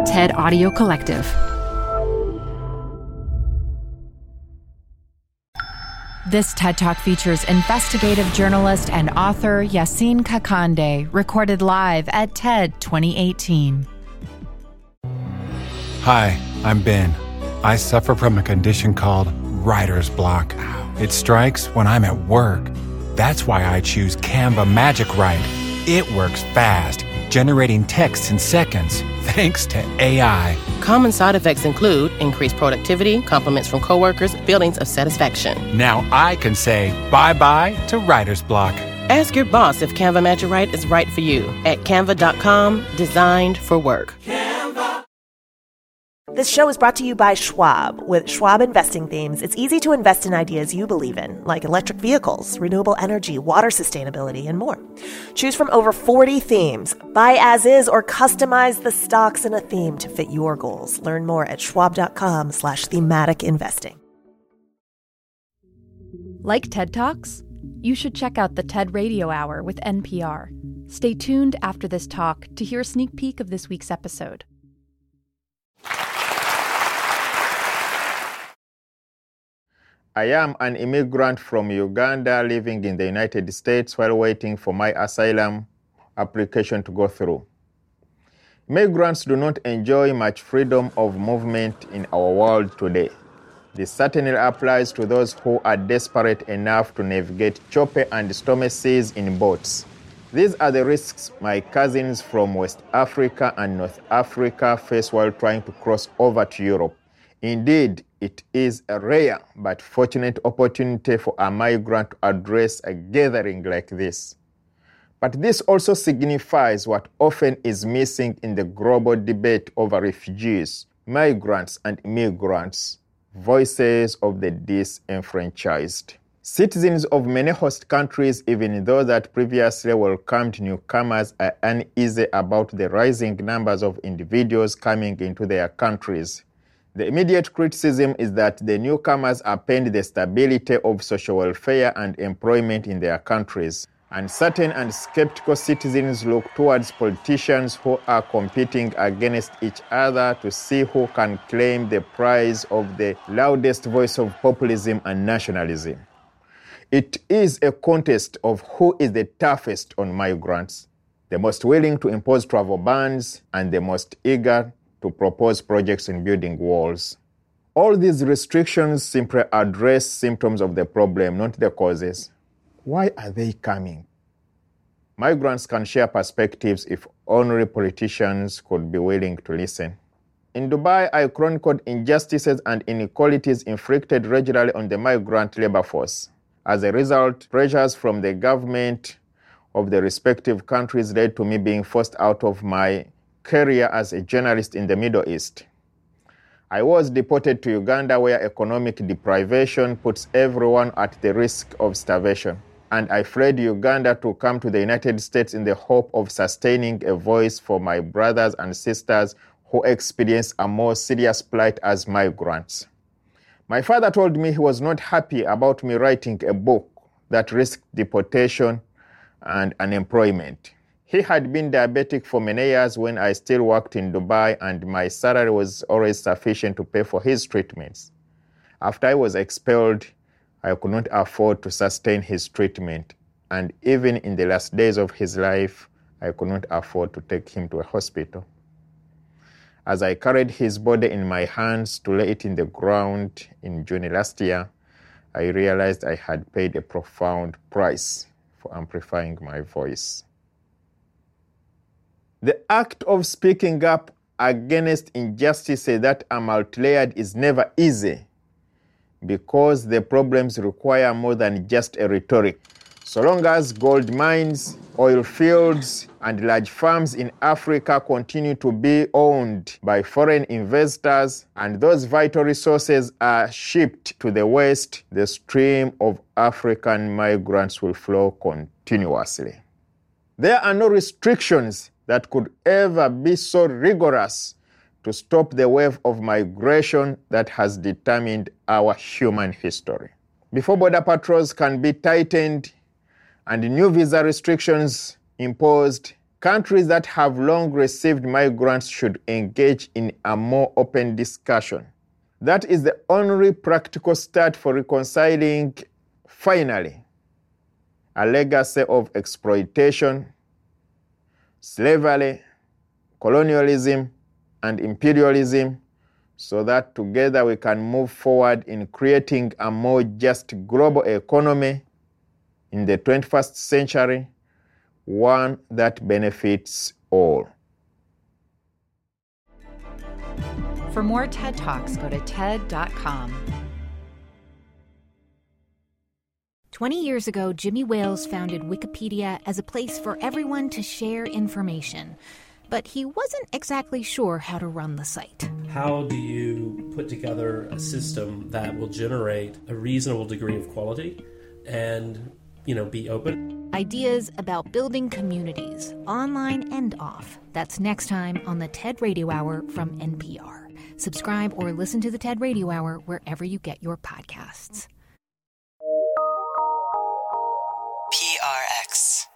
TED Audio Collective. This TED Talk features investigative journalist and author Yassine Kakande, recorded live at TED 2018. Hi, I'm Ben. I suffer from a condition called writer's block. It strikes when I'm at work. That's why I choose Canva Magic Write. It works fast, generating text in seconds, thanks to AI. Common side effects include increased productivity, compliments from coworkers, feelings of satisfaction. Now I can say bye-bye to writer's block. Ask your boss if Canva Magic Write is right for you at canva.com, designed for work. This show is brought to you by Schwab. With Schwab investing themes, it's easy to invest in ideas you believe in, like electric vehicles, renewable energy, water sustainability, and more. Choose from over 40 themes. Buy as is or customize the stocks in a theme to fit your goals. Learn more at schwab.com/thematic investing. Like TED Talks? You should check out the TED Radio Hour with NPR. Stay tuned after this talk to hear a sneak peek of this week's episode. I am an immigrant from Uganda living in the United States while waiting for my asylum application to go through. Immigrants do not enjoy much freedom of movement in our world today. This certainly applies to those who are desperate enough to navigate choppy and stormy seas in boats. These are the risks my cousins from West Africa and North Africa face while trying to cross over to Europe. Indeed, it is a rare but fortunate opportunity for a migrant to address a gathering like this. But this also signifies what often is missing in the global debate over refugees, migrants, and immigrants, voices of the disenfranchised. Citizens of many host countries, even those that previously welcomed newcomers, are uneasy about the rising numbers of individuals coming into their countries. The immediate criticism is that the newcomers append the stability of social welfare and employment in their countries. Uncertain and skeptical citizens look towards politicians who are competing against each other to see who can claim the prize of the loudest voice of populism and nationalism. It is a contest of who is the toughest on migrants, the most willing to impose travel bans, and the most eager to propose projects in building walls. All these restrictions simply address symptoms of the problem, not the causes. Why are they coming? Migrants can share perspectives if only politicians could be willing to listen. In Dubai, I chronicled injustices and inequalities inflicted regularly on the migrant labor force. As a result, pressures from the government of the respective countries led to me being forced out of my career as a journalist in the Middle East. I was deported to Uganda, where economic deprivation puts everyone at the risk of starvation. And I fled Uganda to come to the United States in the hope of sustaining a voice for my brothers and sisters who experience a more serious plight as migrants. My father told me he was not happy about me writing a book that risked deportation and unemployment. He had been diabetic for many years when I still worked in Dubai, and my salary was always sufficient to pay for his treatments. After I was expelled, I could not afford to sustain his treatment, and even in the last days of his life, I could not afford to take him to a hospital. As I carried his body in my hands to lay it in the ground in June last year, I realized I had paid a profound price for amplifying my voice. The act of speaking up against injustices that are multi-layered is never easy because the problems require more than just a rhetoric. So long as gold mines, oil fields, and large farms in Africa continue to be owned by foreign investors and those vital resources are shipped to the West, the stream of African migrants will flow continuously. There are no restrictions that could ever be so rigorous to stop the wave of migration that has determined our human history. Before border patrols can be tightened and new visa restrictions imposed, Countries that have long received migrants should engage in a more open discussion. That is the only practical start for reconciling, finally, a legacy of exploitation, slavery, colonialism, and imperialism, so that together we can move forward in creating a more just global economy in the 21st century, one that benefits all. For more TED Talks, go to TED.com. 20 years ago, Jimmy Wales founded Wikipedia as a place for everyone to share information. But he wasn't exactly sure how to run the site. How do you put together a system that will generate a reasonable degree of quality and, be open? Ideas about building communities, online and off. That's next time on the TED Radio Hour from NPR. Subscribe or listen to the TED Radio Hour wherever you get your podcasts. PRX.